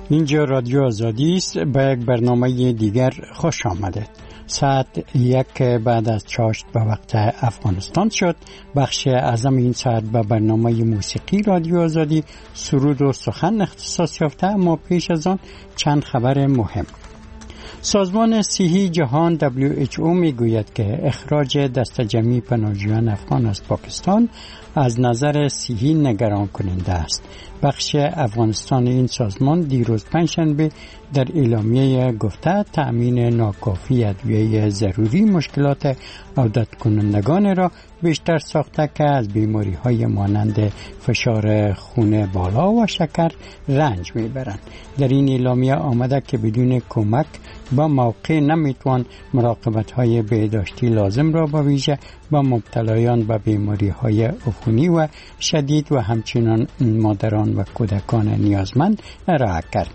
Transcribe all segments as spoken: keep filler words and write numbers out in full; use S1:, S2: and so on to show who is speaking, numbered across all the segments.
S1: اینجا رادیو آزادی است. به یک برنامه دیگر خوش آمدید. ساعت یک بعد از چاشت به وقت افغانستان شد. بخش اعظم این ساعت به برنامه موسیقی رادیو آزادی سرود و سخن اختصاص یافته، اما پیش از آن چند خبر مهم. سازمان صحی جهان دبلیو اچ او می گوید که اخراج دست جمعی پناهجویان افغان از پاکستان از نظر صحی نگران کننده است. بخش افغانستان این سازمان دیروز پنجشنبه در اعلامیه گفته تأمین ناکافی ادویه ضروری مشکلات عودت کنندگان را بیشتر ساخته که از بیماری های مانند فشار خون بالا و شکر رنج میبرند. در این اعلامیه آمده که بدون کمک با موقع نمیتوان مراقبت های بهداشتی لازم را به ویژه با مبتلایان به بیماری های عفونی و شدید و همچنان مادران و کودکان نیازمند ارائه کرد.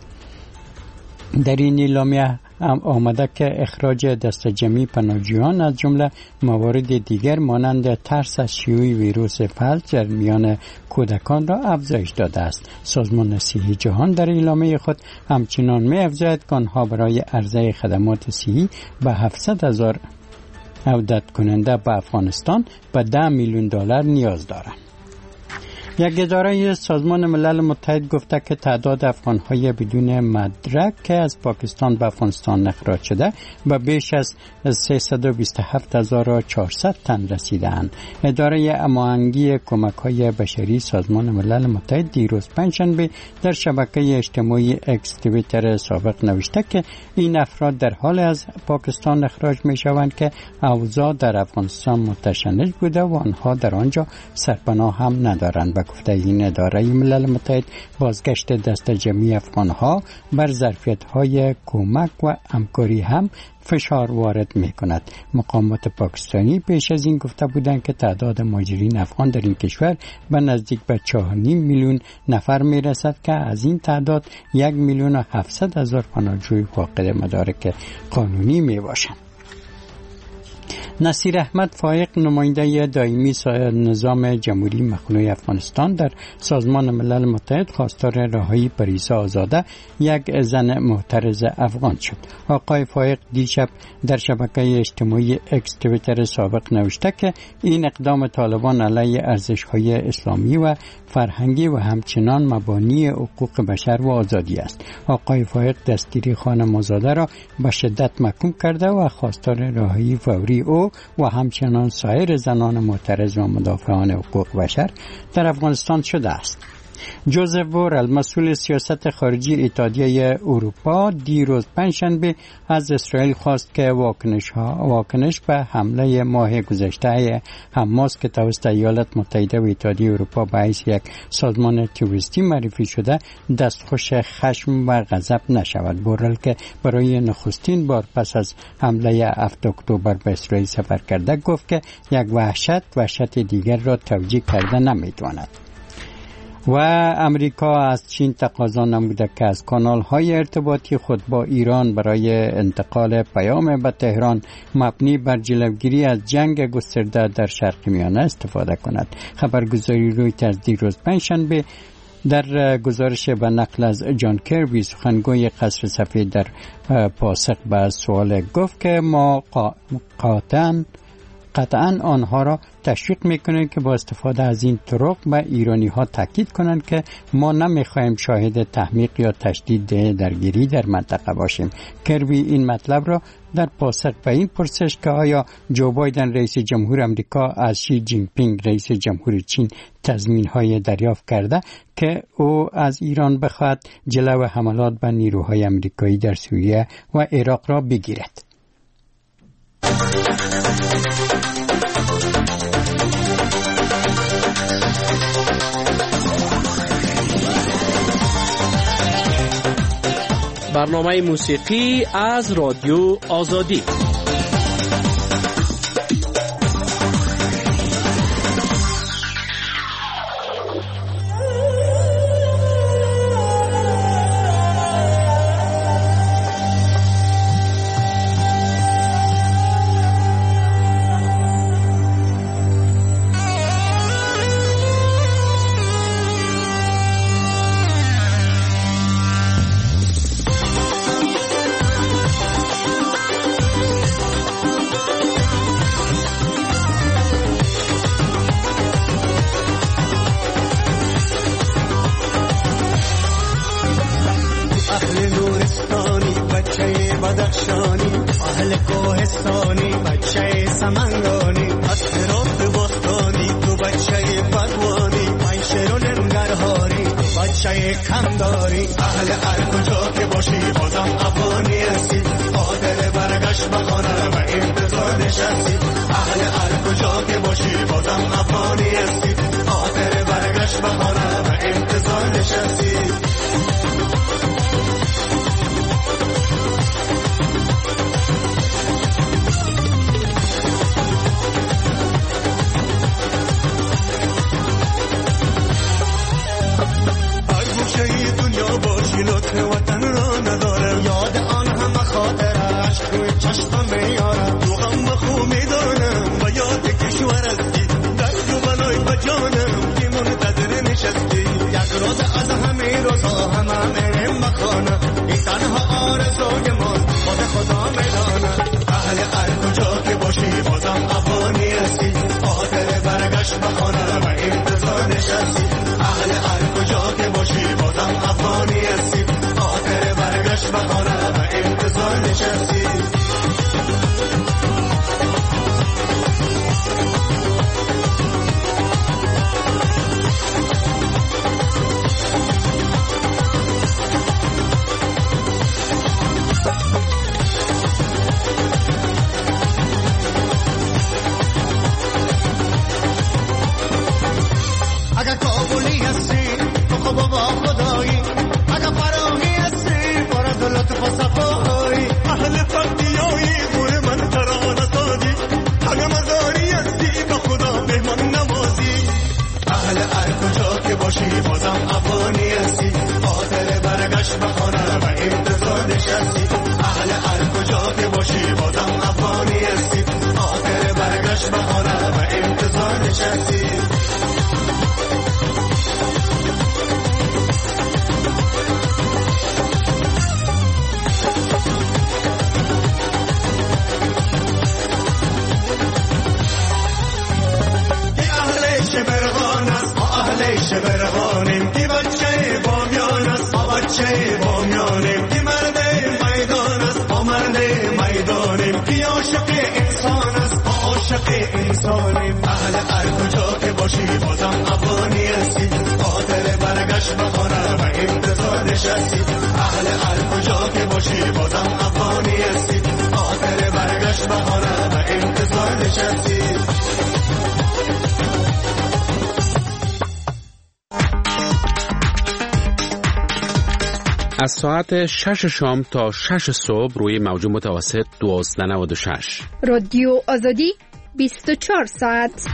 S1: در این اعلامیه آمده که اخراج دست جمعی پناهجویان از جمله موارد دیگر مانند ترس از شیوع ویروس فلج در میان کودکان را افزایش داده است. سازمان صحی جهان در اعلامیه خود همچنان می افزاید که آنها برای عرضه خدمات صحی به هفتصد هزار عودت کننده به افغانستان به ده میلیون دلار نیاز دارند. یک اداره سازمان ملل متحد گفته که تعداد افغان‌های بدون مدرک که از پاکستان به افغانستان اخراج شده به بیش از سیصد و بیست و هفت هزار و چهارصد تن رسیدند. اداره هماهنگی کمک‌های بشری سازمان ملل متحد دیروز پنجشنبه در شبکه اجتماعی اکس توییتر سابق نوشته که این افراد در حال از پاکستان اخراج می‌شوند که اوضاع در افغانستان متشنج بوده و آنها در آنجا سرپناه هم ندارند. گفته این اداره ملل متحد بازگشت دست جمعی افغانها بر ظرفیت‌های کمک و همکاری هم فشار وارد می‌کند. مقامات پاکستانی پیش از این گفته بودند که تعداد مهاجرین افغان در این کشور به نزدیک به چهار و نیم میلیون نفر میرسد که از این تعداد یک میلیون و هفتصد هزار پناهجوی فاقد مدارک قانونی میباشند. نصیر احمد فائق نماینده دائمی نظام جمهوری مخلوع افغانستان در سازمان ملل متحد خواستار رهایی پریسا آزاده یک زن معترض افغان شد. آقای فائق دیشب در شبکه اجتماعی اکس توییتر سابق نوشته که این اقدام طالبان علیه ارزش‌های اسلامی و فرهنگی و همچنان مبانی حقوق بشر و آزادی است. آقای فائق دستگیری خانم آزاده را به شدت محکوم کرده و خواستار رهایی فوری او و همچنان سایر زنان معترض و مدافعان حقوق بشر در افغانستان شده است. جوزف بورل مسئول سیاست خارجی اتحادیه اروپا دیروز پنجشنبه از اسرائیل خواست که واکنش ها واکنش به حمله ماه گذشته حماس که توسط ایالات متحده و اتحادیه اروپا به حیث یک سازمان تروریستی معرفی شده دستخوش خشم و غضب نشود. بورل که برای نخستین بار پس از حمله هفتم اکتبر به اسرائیل سفر کرده گفت که یک وحشت وحشت دیگر را توجیه کرده نمیتواند. و امریکا از چین تقاضا نموده که از کانال‌های ارتباطی خود با ایران برای انتقال پیام به تهران مبنی بر جلوگیری از جنگ گسترده در شرق میانه استفاده کند. خبرگزاری رویترز دیروز پنجشنبه در گزارش به نقل از جان کربی سخنگوی قصر سفید در پاسخ به سوال گفت که ما قاطعاً قطعاً آنها را تشویق میکنند که با استفاده از این طرق به ایرانی ها تاکید کنند که ما نمیخواهیم شاهد تحمیق یا تشدید درگیری در منطقه باشیم. کربی این مطلب را در پاسخ به این پرسش که آیا جو بایدن رئیس جمهور امریکا از شی جین پینگ رئیس جمهور چین تضمین های دریافت کرده که او از ایران بخواهد جلو حملات به نیروهای امریکایی در سوریه و عراق را بگیرد.
S2: برنامه موسیقی از رادیو آزادی.
S3: سمنگانی از هرات باستانی تو بچه بدوانی من شیر و نمگرهاری تو بچه کمداری اهل هر کجا که باشی بازم افغانی هستی قادر برگشت به خانه و انتظار نشستی اهل هر کجا که باشی بازم افغانی هستی قادر برگشت به خانه و انتظار نشستی لطف وطن را ندارم یاد آن همه خاطر عشق روی چشمم میارم تو غم خو میدانم و یاد کشور هستی درد و بلای بجانم که منتظر نشستی یک روز از همه روزها همه میرم بخانه این تنها آرزوی من خود خدا میدانم اهل هر کجا که باشی بازم افغانی هستی قادر برگشت بخانه و انتظار نشستی اهل هر کجا که باشی بازم افغانی هستی قادر برگشت بخانه و انتظار نشستی اگر کابلی هستی تو خوب با خدایی اگر فراهی هستی برد لطف و صفایی اهل فردیایی گوره من ترانه سازی اگر مزاری هستی با خدا مهمان نوازی اهل هر کجا که باشی بازم افغانی هستی قادر برگشت بخانه و انتظار نشستی اهل هر کجا که باشی بازم افغانی هستی قادر برگشت بخانه و انتظار نشستی شبرغانیم کی بچه بامیان است با بچه بامیانیم کی مرد میدان است با مرد میدانیم کی عاشق انسان است با عاشق انسانیم اهل هر کجا که باشی بازم افغانی هستی قادر برگشت بخانه و انتظار نشستی اهل هر کجا که باشی بازم افغانی هستی قادر برگشت بخانه و انتظار نشستی
S4: از ساعت شش شام تا شش صبح روی موج متوسط دوازده نود و شش
S5: رادیو آزادی بیست و چهار ساعت.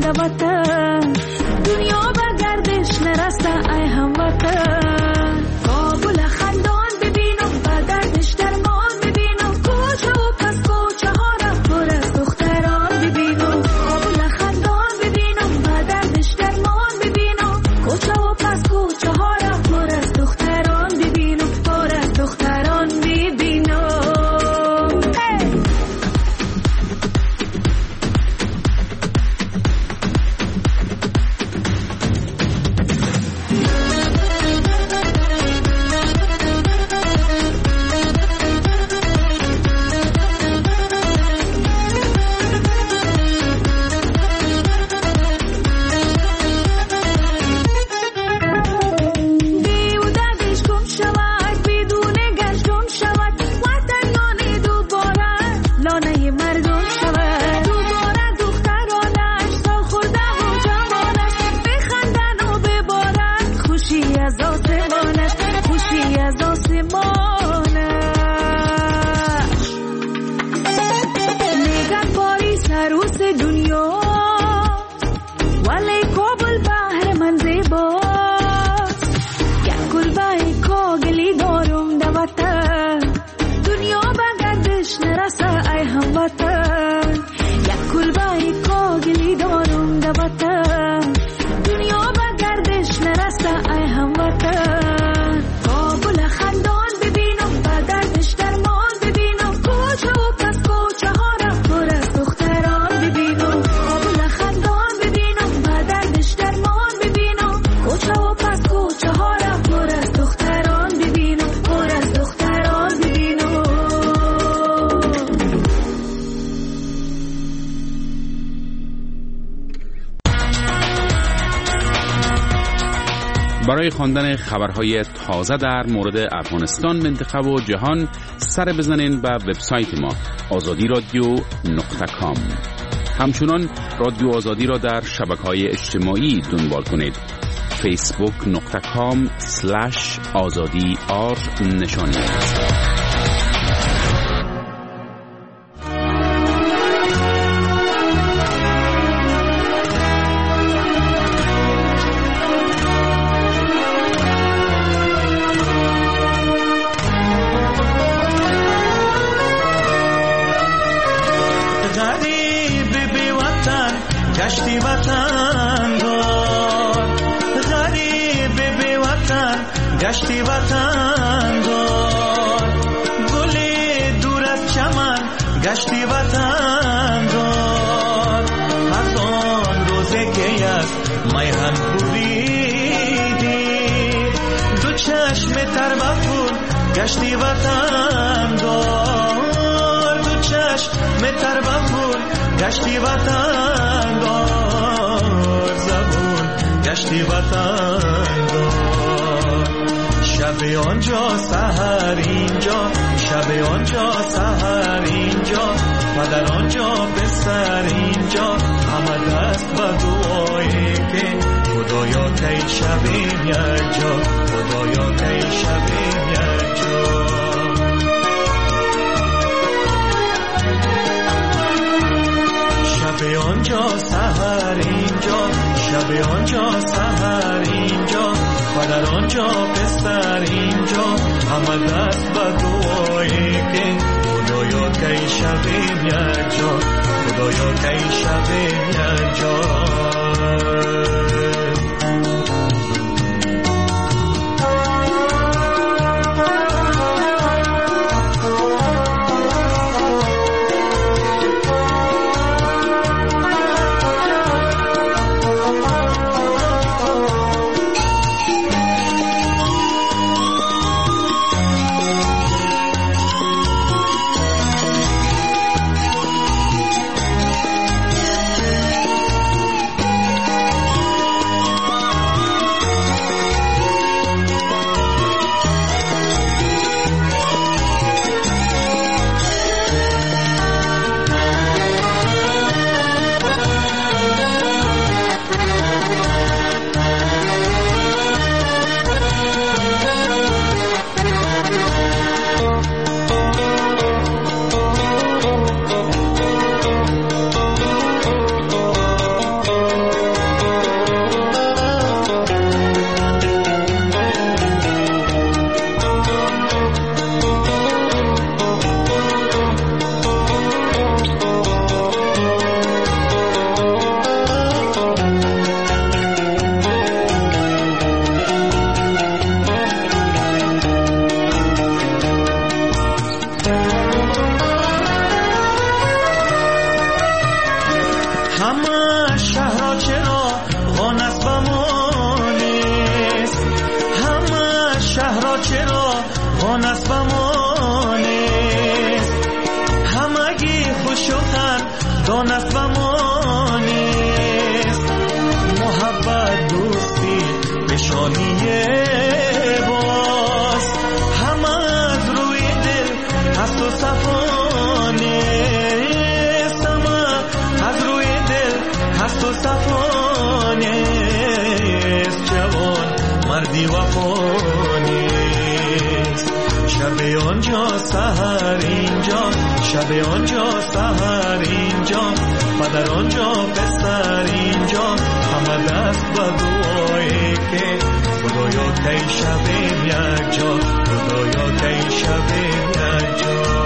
S6: در وطن دنیا به گردش نرسته ای هموطن کابل خندان ببینم به دردش درمان ببینم کوچه و پس کوچه ها را پر از دختران ببینم کابل خندان ببینم به دردش درمان ببینم کوچه و پس کوچه ها را پر از دختران ببینم پر از دختران ببینم
S4: برای خواندن خبرهای تازه در مورد افغانستان، منطقه و جهان سر بزنین به وبسایت ما آزادی رادیو نقطه کام. همچنان رادیو آزادی را در شبکه‌های اجتماعی دنبال کنید. فیسبوک نقطه کام سلش آزادی آر نشانی
S3: گشتی وطن دار غریب به وطن گشتی وطن دار گلی دور از چمن گشتی وطن دار از آن روزه که از میهن بریدی دو چشم تر بخور گشتی وطن دار دو چشم تر بخور گشتی وطن دار زبون گشتی وطن دار شب آنجا سحر اینجا شب آنجا سحر اینجا و در آنجا بستر اینجا همه دست و دعایی که خدایا کی شبیم یک جا خدایا کی شبیم یک جا شب آنجا سحر اینجا شب آنجا سحر اینجا و در آنجا بستر اینجا همه دست و دعایی که خدایا کی شبیم یک جا خدایا کی شبیم یک جا همه شهرها چرا غانست به ما نیست، همه شهرها چرا غانست به ما نیست، همگی خوش و خندانست به ما نیست، محبت دوستی نشانیه باز، همه از روی دل هست و صفا نیست، همه از روی دل هست و صفا نیست، جوان مردی وفا نیست، شب آنجا سحر اینجا، شب آنجا سحر اینجا، پدر آنجا پسر اینجا، همه دست به دعایی که خدایا کی شبیم یک جا، خدایا کی شبیم یک جا.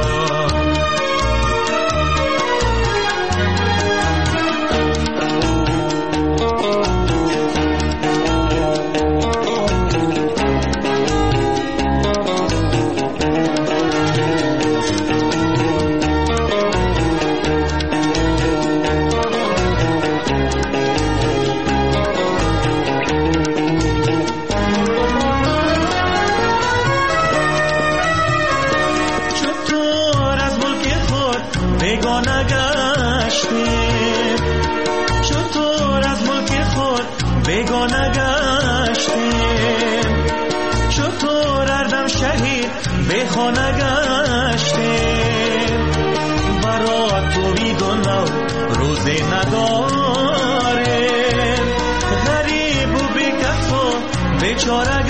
S3: بیگانه گشتیم، چطور اردم شهید به خانه گشتیم، برا تو بید و نو روزی نداریم، غریب و بیکس و بیچاره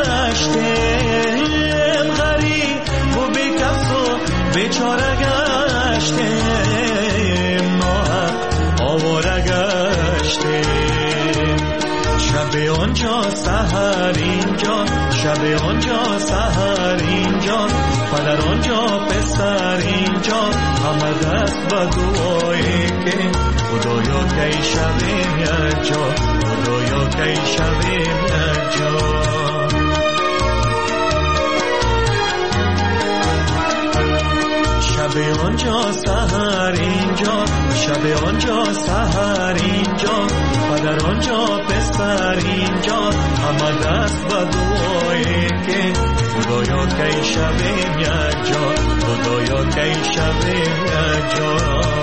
S3: گشتیم، غریب و بیکس و بیچاره گشتیم، ناحق آواره گشتیم، شب آنجا سحر اینجا، شب آنجا سحر اینجا، پدر آنجا پسر اینجا، همه دست به دعایی که خدایا کی شبیم یک جا، خدایا کی شبیم یک جا. شب آنجا سحر اینجا، شب آنجا سحر اینجا، پدر آنجا پسر اینجا، همه دست به دعایی که خدایا کی شبیم یک جا، خدایا کی شبیم یک جا.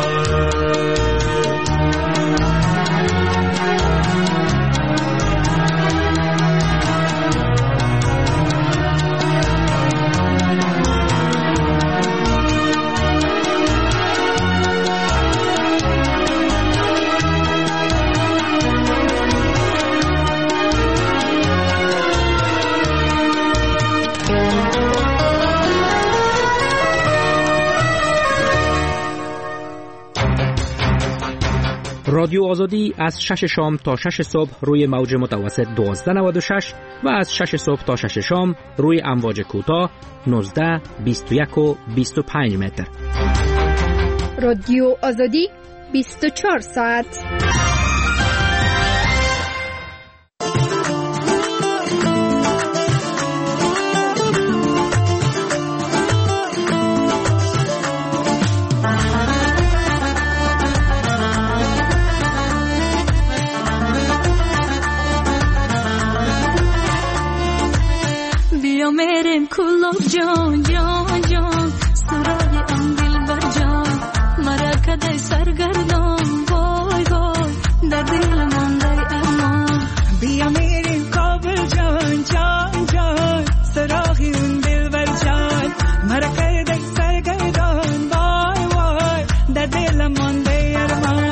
S2: رادیو آزادی از شش شام تا شش صبح روی موج متوسط دوازده نود و شش و از شش صبح تا شش شام روی امواج کوتاه نوزده، بیست و یک و بیست و پنج متر.
S5: رادیو آزادی بیست و چهار ساعت.
S6: میرم کلاب جان جان جان، سرای ام دل بر جان، مرا کدای سرگردان، وای وای در دل مانده امان.
S7: بیا میریم کابل جان جان جان، سرای ام دل بر جان، مرا کدای سرگردان، وای وای در دل مانده ارمان.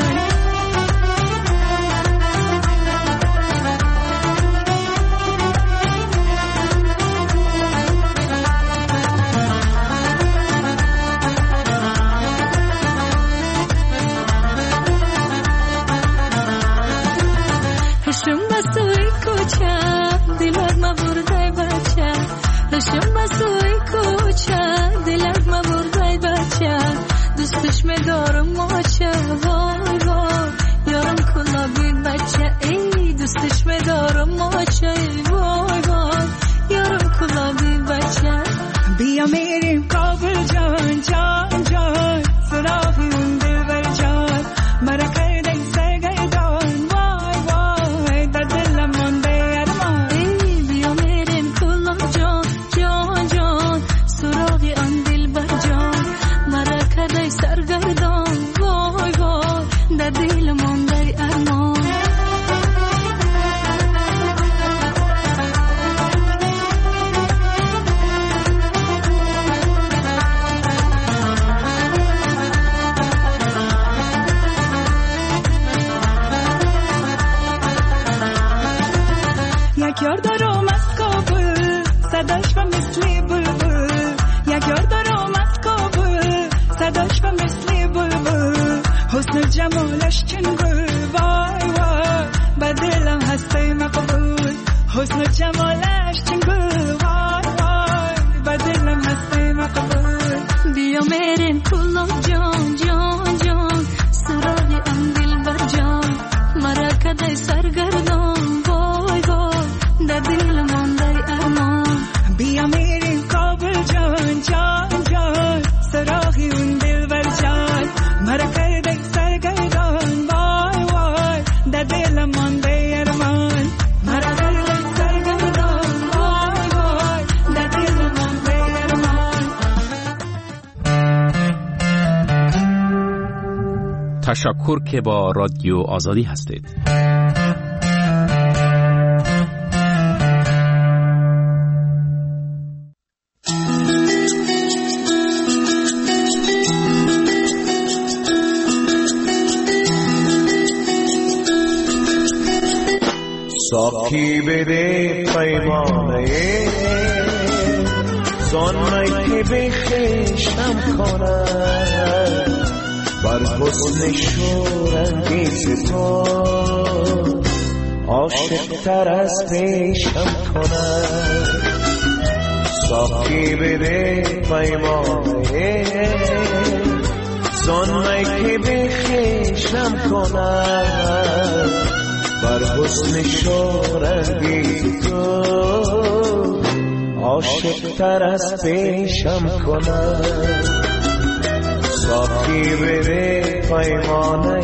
S6: داشتم مسوی کوچه دلت ما بردای بچه، دوستش می دارم ماچه، وای وای یارم کلا بید بچه، ای دوستش می دارم ماچه، وای وای یارم کلا بید بچه.
S7: بیا میریم کابل جان جان جان، سراغ اون دل بر جان، مرا کردن جمالش چنگل وای وای و دلم هسته مقبول بیا میریم کلو جان جان جان سراغ ام دل بر جان مرا کده سرگردان وای وای در دل مانده ارمان بیا میریم کابل جان جان جان سراغ اون دل بر جان مرا کده سرگردان وای وای در دل مانده ارمان مرا کده سرگردان وای وای در دل مانده ارمان.
S4: تشکر که با رادیو آزادی هستید.
S3: ساقی بده پیمانه زانمه که بخشم کنم بر حسن شورانگیز تو عاشق تر از پیشم کنم ساقی بده پیمانه زانمه که بخشم کنم بر حسن شورانگیز تو عاشق تر از پیشم کنم ساقی بده پیمانه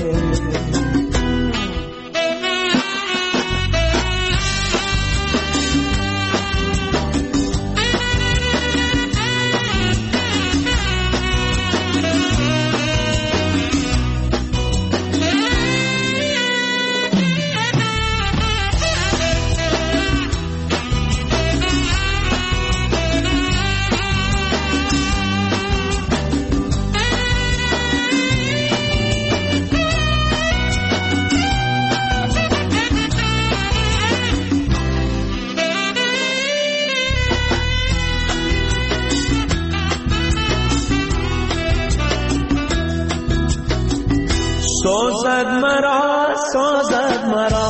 S3: سازد مرا سازد مرا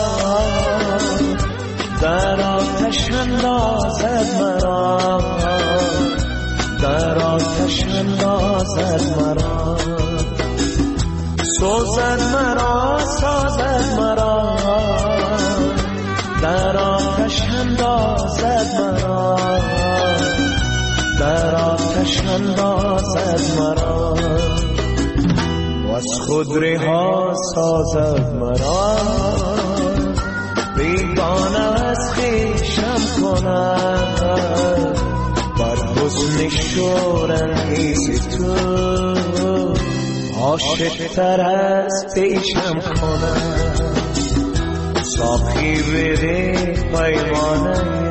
S3: در آتش اندازد مرا در آتش اندازد مرا سازد مرا سازد مرا در آتش اندازد مرا در آتش اندازد مرا از خود رها سازد مرا بیگانه از خویشم کند بر حسن شورانگیز تو عاشق تر از پیشم کند ساقی بده پیمانه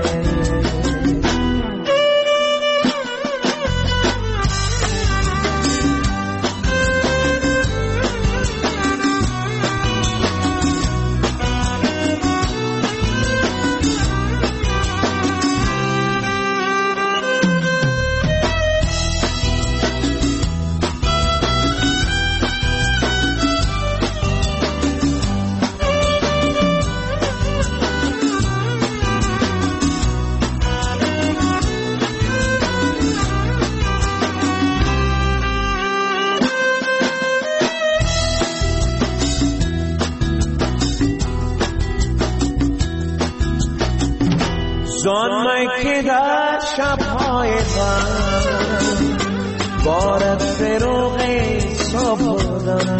S3: زانمه که در شبهای غم بارد فروغ صبح بودم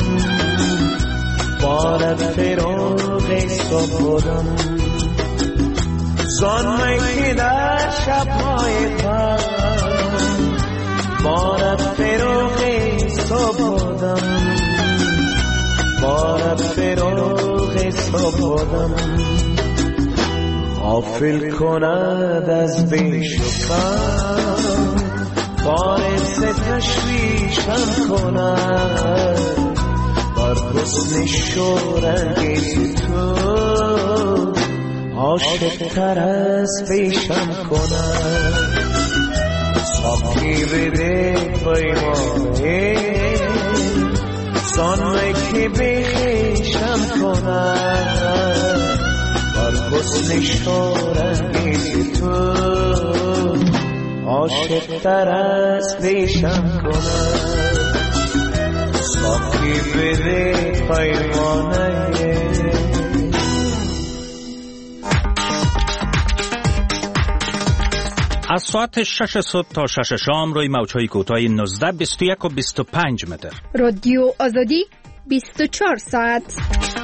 S3: بارد فروغ صبح بودم زانمه که در شبهای غم بارد فروغ صبح بودم بارد فروغ صبح بودم غافل کند از بیش و کم باعث تشویشم کند بر حسن شورانگیز تو عاشق تر از پیشم کند ساقی بده پیمانه زانمه که بخشم کند بر حسن گردش و رنگی تو عاشق تر از پیشم کنم ساقی بده پیمانه
S8: از ساعت شش صبح تا شش شام روی موج‌های کوتاه نوزده، بیست و یک و بیست و پنج متر.
S5: رادیو آزادی بیست و چهار ساعت.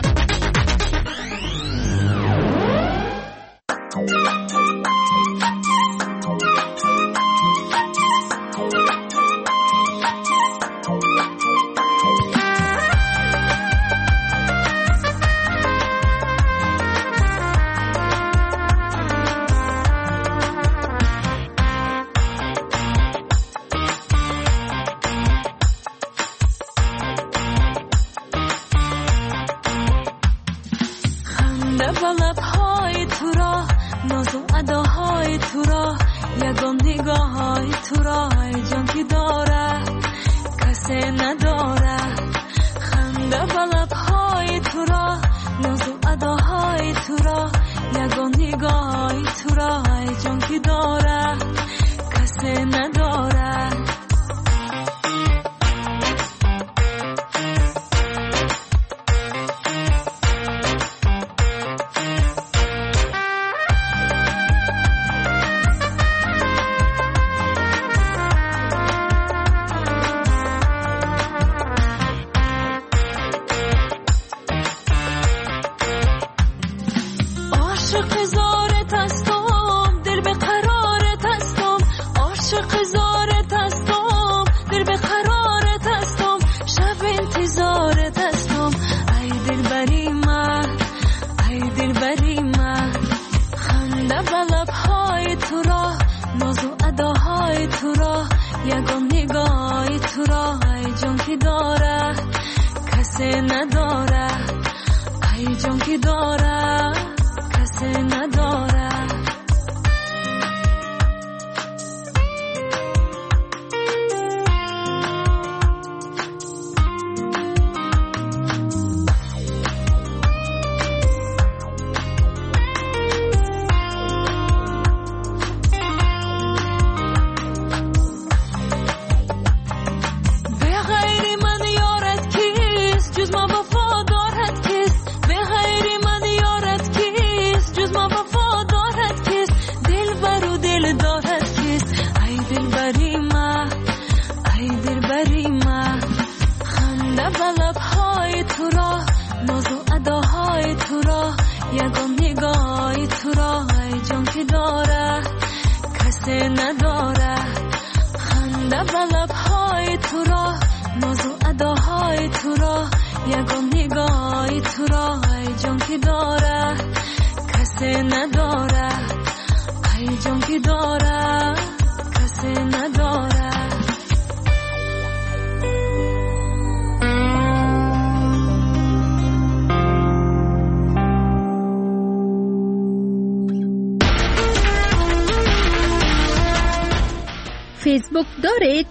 S5: فیسبوک دارید؟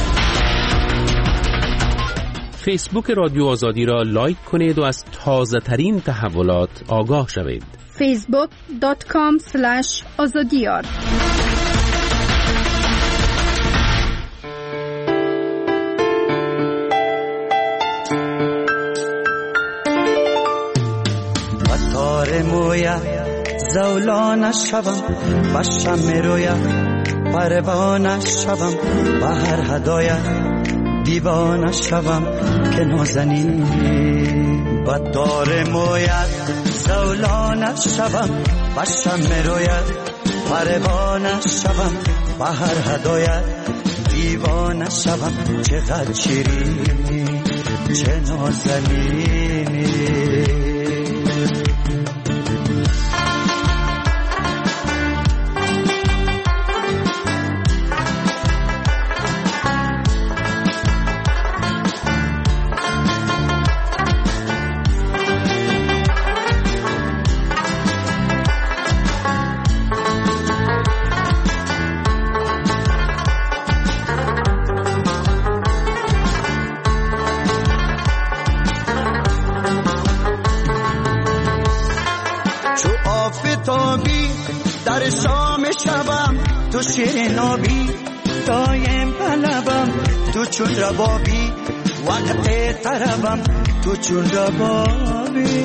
S4: فیسبوک رادیو آزادی را لایک کنید و از تازه ترین تحولات آگاه شوید.
S5: فیسبوک دات کام اسلش آزادیار.
S3: بطار مویا زولان شبم بشم رویا پروانه شوم به هر هدایت دیوانه شوم که نازنین بددار مویت زولانه شوم بشم رویت پروانه شوم به هر هدایت دیوانه شوم چقدر شیرینی چه نازنینی آفتابی در شام شبم تو شیرین آبی دایم طلبم تو چون ربابی وقت طربم تو چون ربابی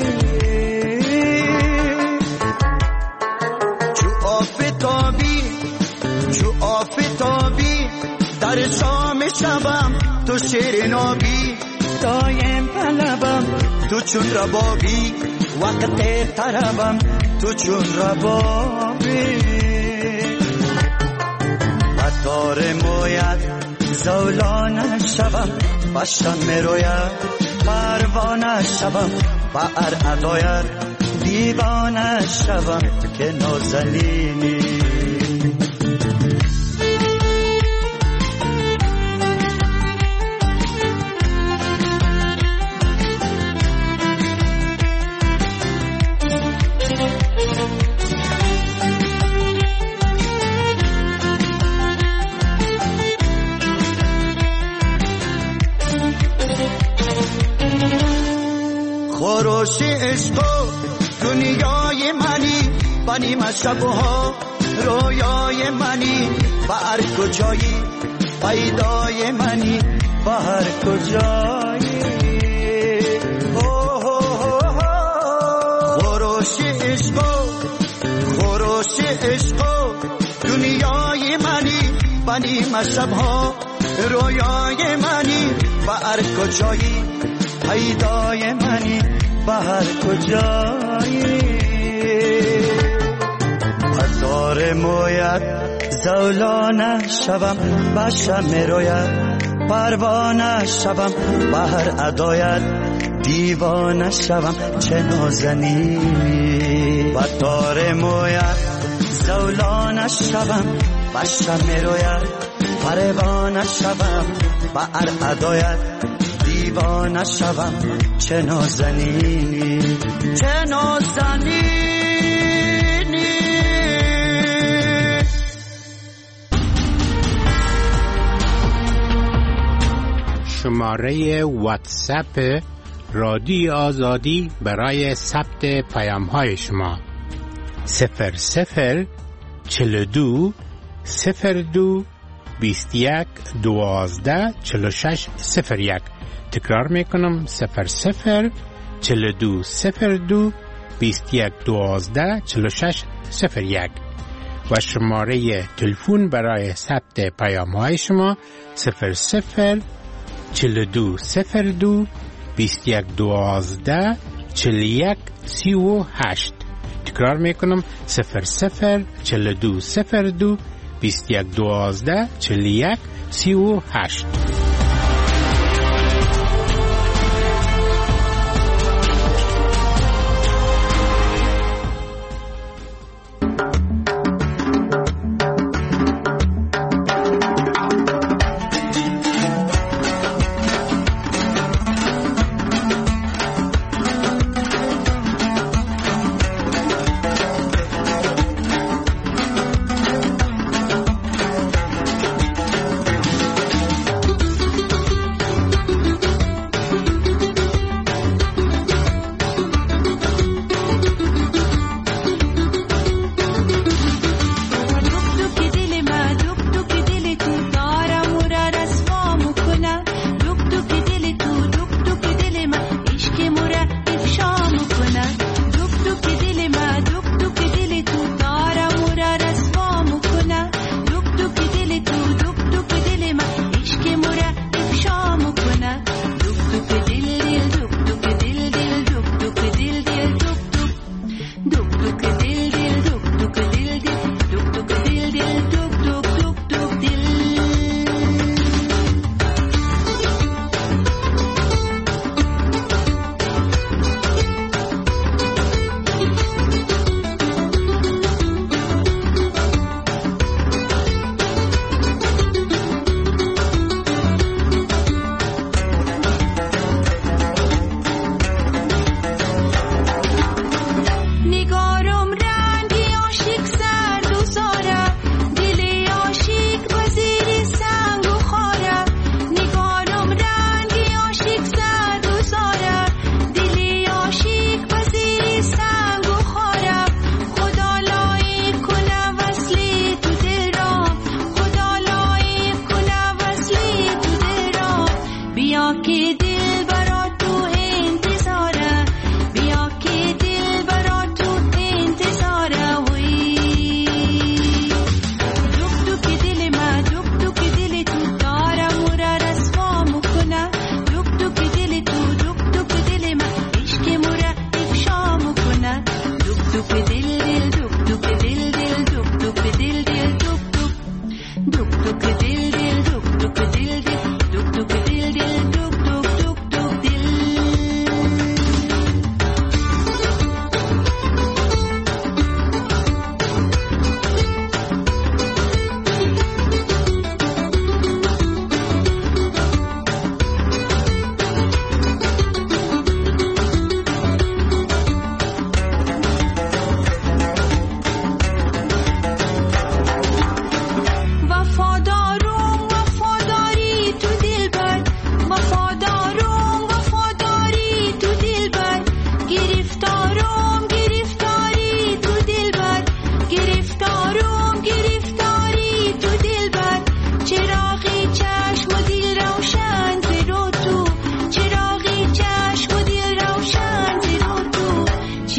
S3: چو آفتابی چو آفتابی در شام شبم تو شیرین آبی دایم طلبم تو چون ربابی وقت طربم تو چون ربابی و دار مویت زولانه شبم باشم میروید پروانه شبم با ارعدایت دیوانه شبم که نازنینی خروش عشق دنیای منی بنیم از شبها رویای منی با هر کجایی پیدای منی با هر کجایی خروش عشق خروش عشق دنیای منی بنیم از شبها رویای منی با هر کجایی پیدای منی با هر کجایی هزار مویت زولانه شبم باشم میروید پروانه شبم با هر ادایت دیوانه شبم چه نازنینی با تار مویت زولانه شبم باشم میروید پروانه شبم با هر ادایت دیوانه شبم چه نازنینی چه نازنینی
S9: شماره واتساپ رادیو آزادی برای ثبت پیام های شما صفر صفر چل دو صفر دو بیست یک دوازده چل شش صفر یک. تکرار میکنم صفر صفر چل دو صفر دو بیست یک دوازده چل شش صفر یک و شماره تلفن برای ثبت پیام های شما صفر صفر چل دو صفر دو بیست یک دوازده چل یک سی و هشت. تکرار میکنم صفر صفر چل دو صفر دو بیست یک دوازده چل یک سی و هشت.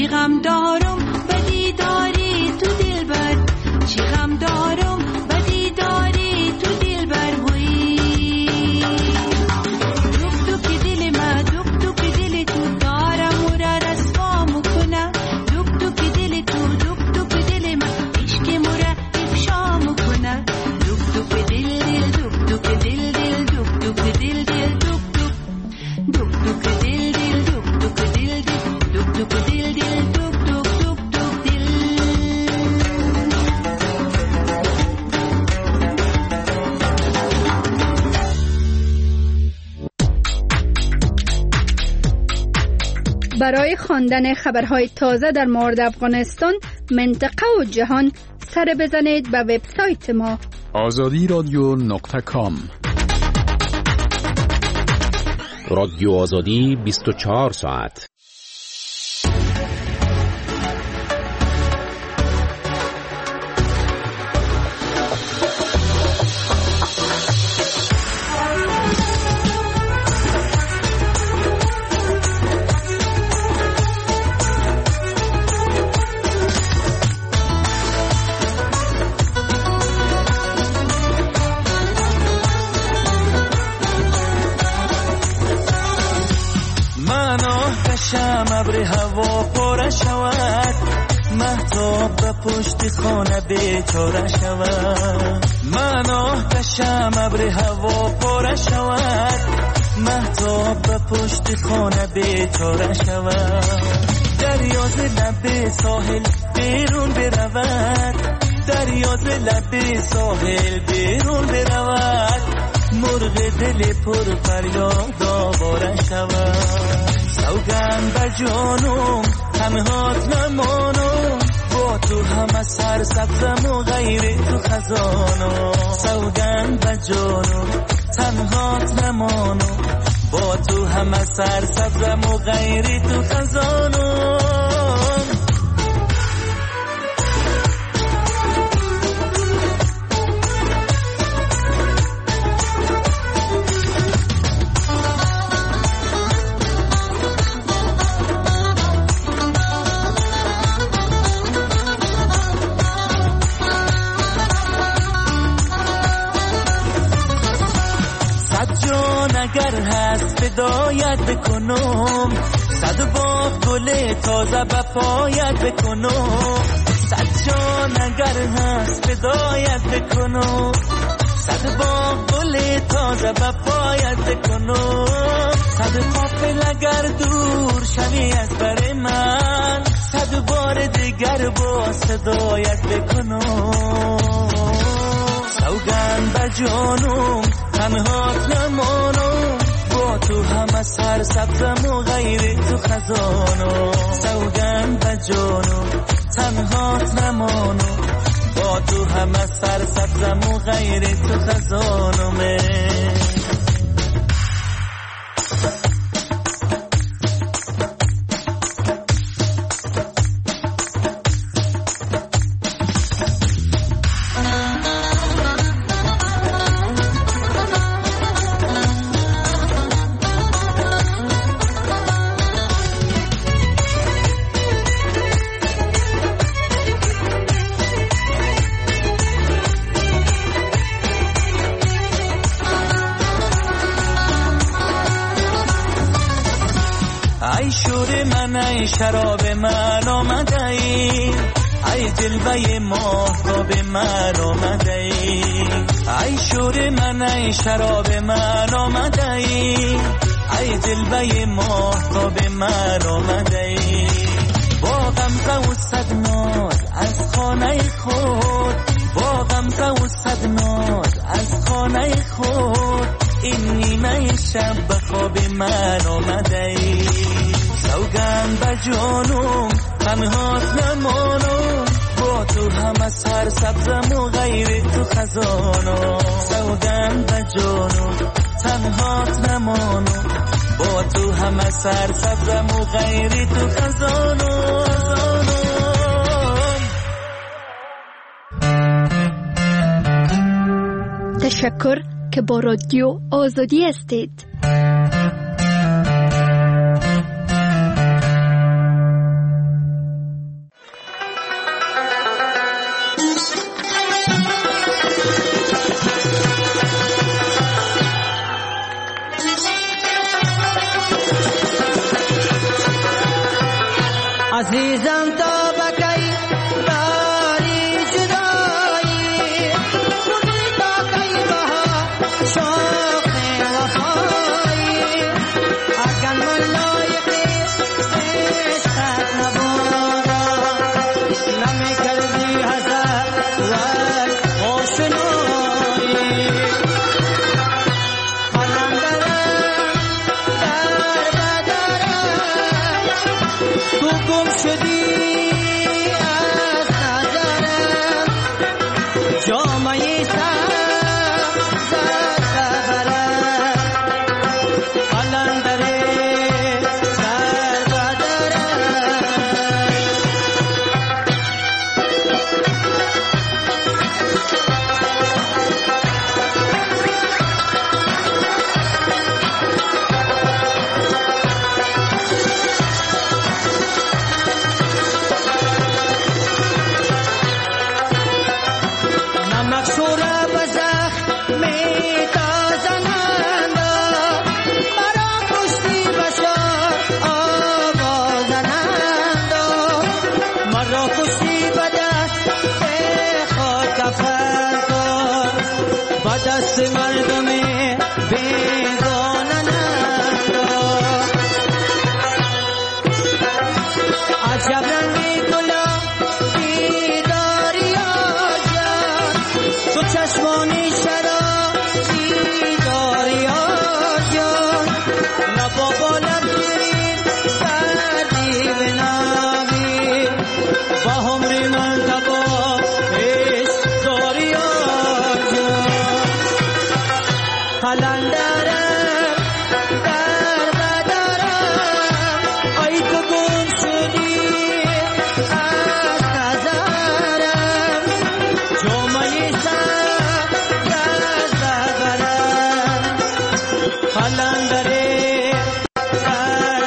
S6: چی غم دارم بدی داری تو دل بر، چی غم دارم بدی داری تو دل بر وی. دوک دوک دل ما دوک دوک دل تو دارم و را رسوا مکنه، دوک دوک دل تو دوک دوک دل ما عشق مرا افشا مکنه، دوک دوک دل دل دوک دوک دل دل دوک دوک دل دل دوک دوک دوک دوک دل دل دوک دوک دل دل دوک دوک دل دل دوک دوک دوک دوک دل.
S5: برای خواندن خبرهای تازه در مورد افغانستان، منطقه و جهان سر بزنید به وبسایت ما
S4: آزادی رادیو نقطه کام. رادیو آزادی بیست و چهار ساعت.
S3: ابر هوا پر شود، مهتاب به پشت خانه بیچاره شود. من آتشم ابر هوا پر شود، مهتاب به پشت خانه بیچاره شود. دریا ز لب ساحل بیرون برود، دریا ز لب ساحل بیرون برود. مرغ دل پر فریاد آواره شود. سوگند بر جانم تنهات نمانم، با تو همه سر سبزم و غیر تو خزانم. سوگند بر جانم تنهات نمانم، با تو همه سر سبزم و غیر تو خزانم. اگر هست فدایت بکنم، صد باغ گل تازه به پایت بکنم. صد جان اگر هست فدایت بکنم، صد باغ گل تازه به پایت بکنم. صد قافل اگر دور شوی از بر من، صد بار دیگر با صدایت بکنم. سوگند بر جانم تنهات نمانم، با تو همه سر سبزم و غیر تو خزانم. سوگند بر جانم تنهات نمانم، با تو همه سر سبزم و غیر تو خزانم. ای شور من ای شراب من آمده ای، ای جلوه ماهتاب من آمده ای. ای شور من ای شراب من آمده ای، ای جلوه ماهتاب من آمده ای. با غمزه و صد ناز از خانه خود، با غمزه و صد ناز از خانه خود. این نیمه شب به خواب من آمده ای. سوگند بر جانم تنهات نمانم، با تو همه سر سبزم و غیر تو خزانم. سوگند بر جانم تنهات نمانم، با تو همه سر سبزم و غیر تو خزانم.
S5: تشکر که با رادیو آزادی هستید.
S10: عزیزم تا بکی داری جدایی خودی تا کی بها شوق وفایی اگر من لایقی عشقت نبودم نمی کردی حسد و آشنایی تو گم شدی از نظرم جامعه سر زد ببرم قلندر سر بدرم دست مردم بیگانه ننداز عجب رنگی گلابی داری آجان تو چشمانی شرابی داری آجان لبا با لب شیرین کردی به نامی با همری من تبا عشق داری آجان قلندرم در بدرم ای تو گم شدی از نظرم جامعه سر از ببرم قلندره در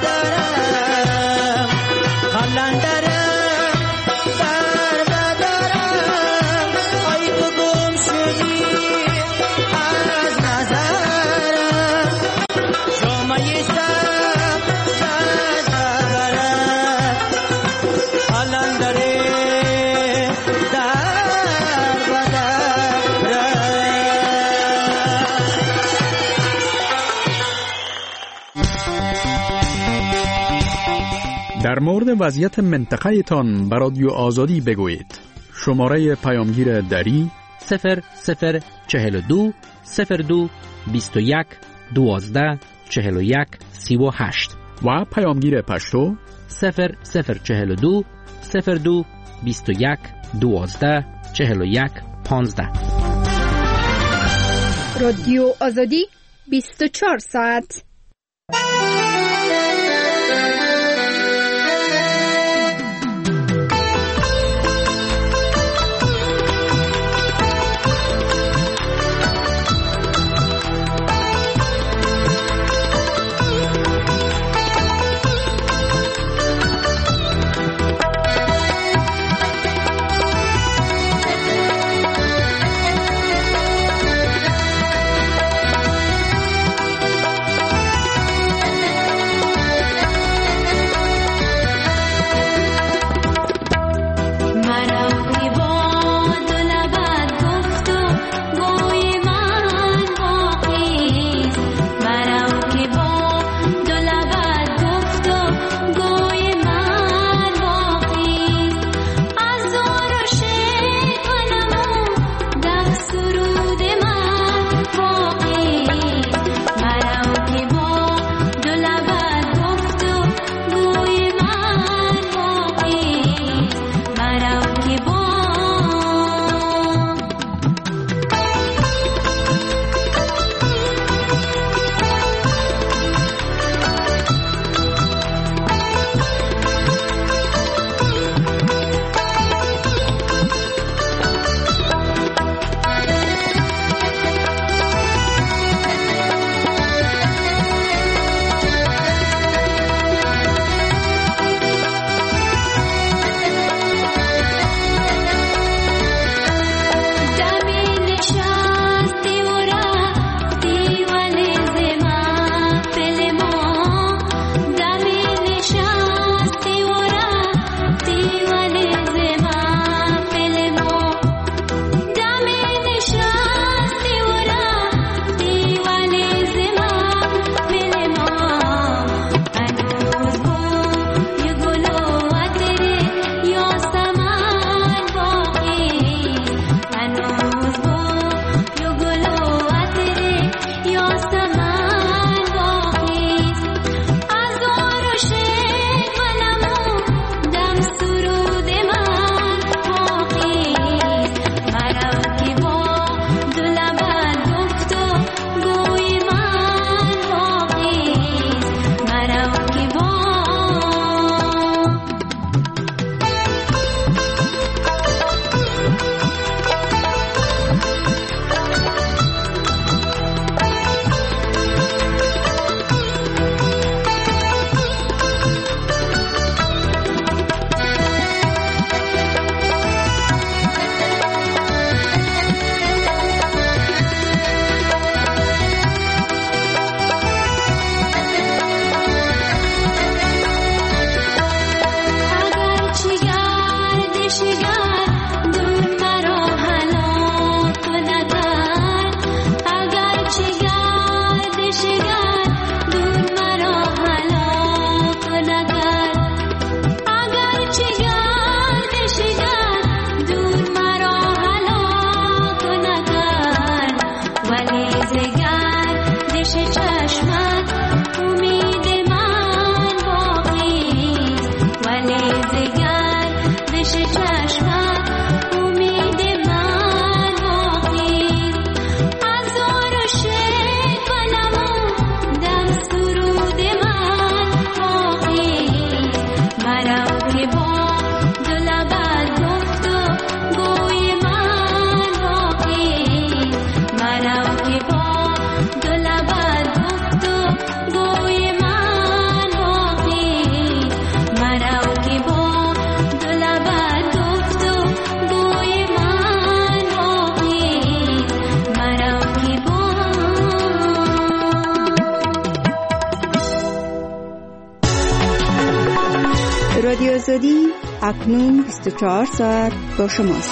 S10: بدرم قلندرم در بدرم ای تو گم شدی از نظرم جامعه سر از ببرم قلندره در بدرم.
S11: در مورد وضعیت منطقه تان بر رادیو آزادی بگویید. شماره پیامگیر دری
S2: صفر صفر چهل و دو صفر دو بیست و یک دوازده چهل و یک سی و هشت
S11: و پیامگیر پشتو
S2: صفر صفر چهل و دو صفر دو بیست و یک دوازده چهل و یک پانزده.
S5: رادیو آزادی بیست و چهار ساعت.
S12: رادیو آزادی اکنون بیست و چهار ساعت با شماست.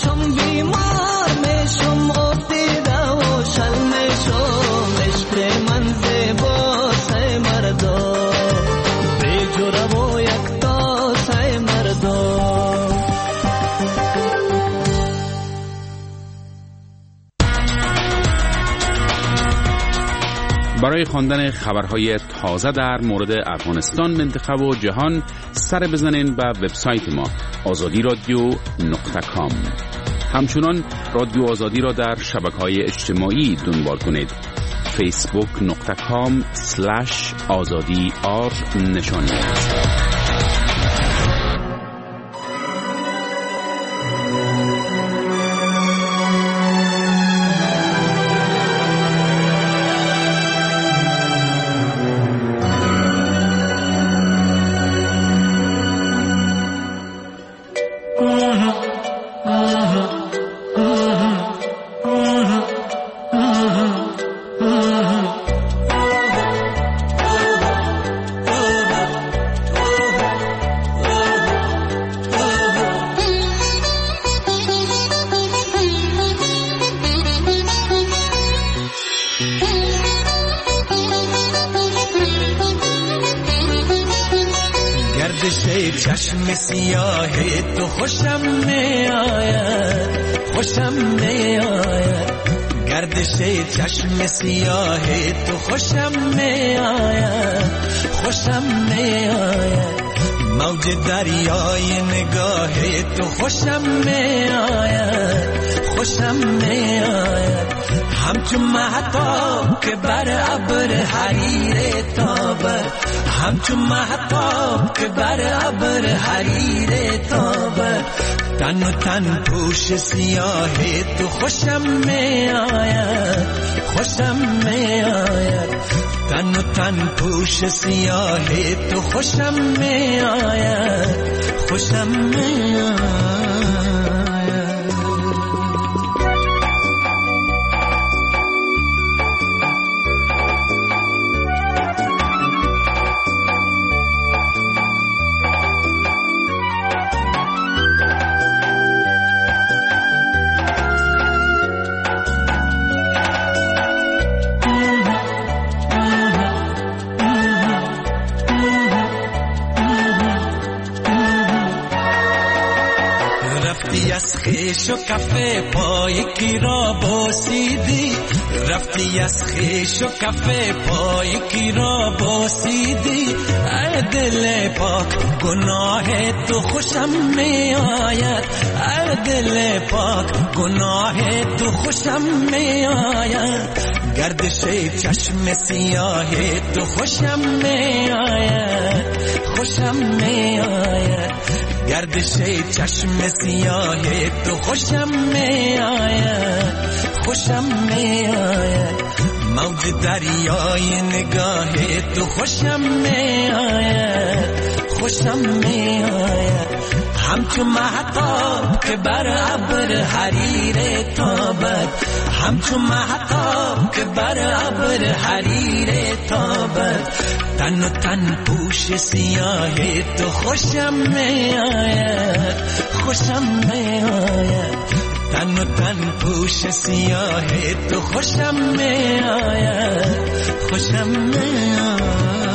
S10: بیمار میشم افتیده و شل میشم عشق
S4: برای خواندن خبرهای تازه در مورد افغانستان، منطقه و جهان سر بزنین به وبسایت ما آزادی رادیو نقطه کام. همچنان رادیو آزادی را در شبکه‌های اجتماعی دنبال کنید. فیسبوک نقطه کام سلش آزادی آر نشان دهید.
S10: چشم سیاه تو خوشم می آید، خوشم می آید. گردش چشم سیاه تو خوشم می آید، خوشم می آید. موج دریای نگاه تو خوشم می آید، خوشم می آید. همچون مهتاب که بر ابر حریر تابه، همچون مهتاب که بر ابر حریر تابه. تن و تن پوش سیاه تو خوشم می آید، خوشم می آید. تن و تن پوش سیاه تو خوشم می آید، خوشم می آید. خیش و کفه پای کی را بوسیدی، رفتی از خیش و کفه پای کی را بوسیدی. ای دل پاک گناه تو خوشم می آید، ای دل پاک گناه تو خوشم می آید. گردش چشم سیاه تو خوشم می آید، خوشم می آید. گردش چشم سیاه تو خوشم می آید، خوشم می آید. موج دریای نگاه تو خوشم می آید، خوشم می آید. همچون مهتاب که بر ابر حریر تابد، همچون مهتاب که بر ابر حریر تابد. تن و تن پوش سیاه تو خوشم می آید، خوشم می آید. تن و تن پوش سیاه تو خوشم می آید، خوشم می آید.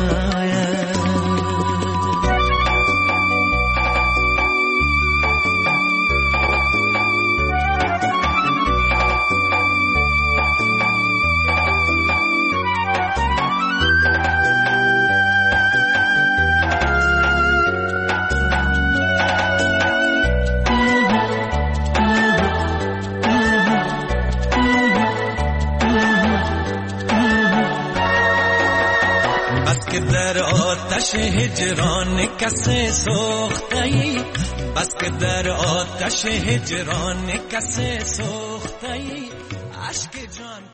S10: در آتش هجران کسی سوخته‌ای، بس که در آتش هجران کسی سوخته‌ای. اشک جان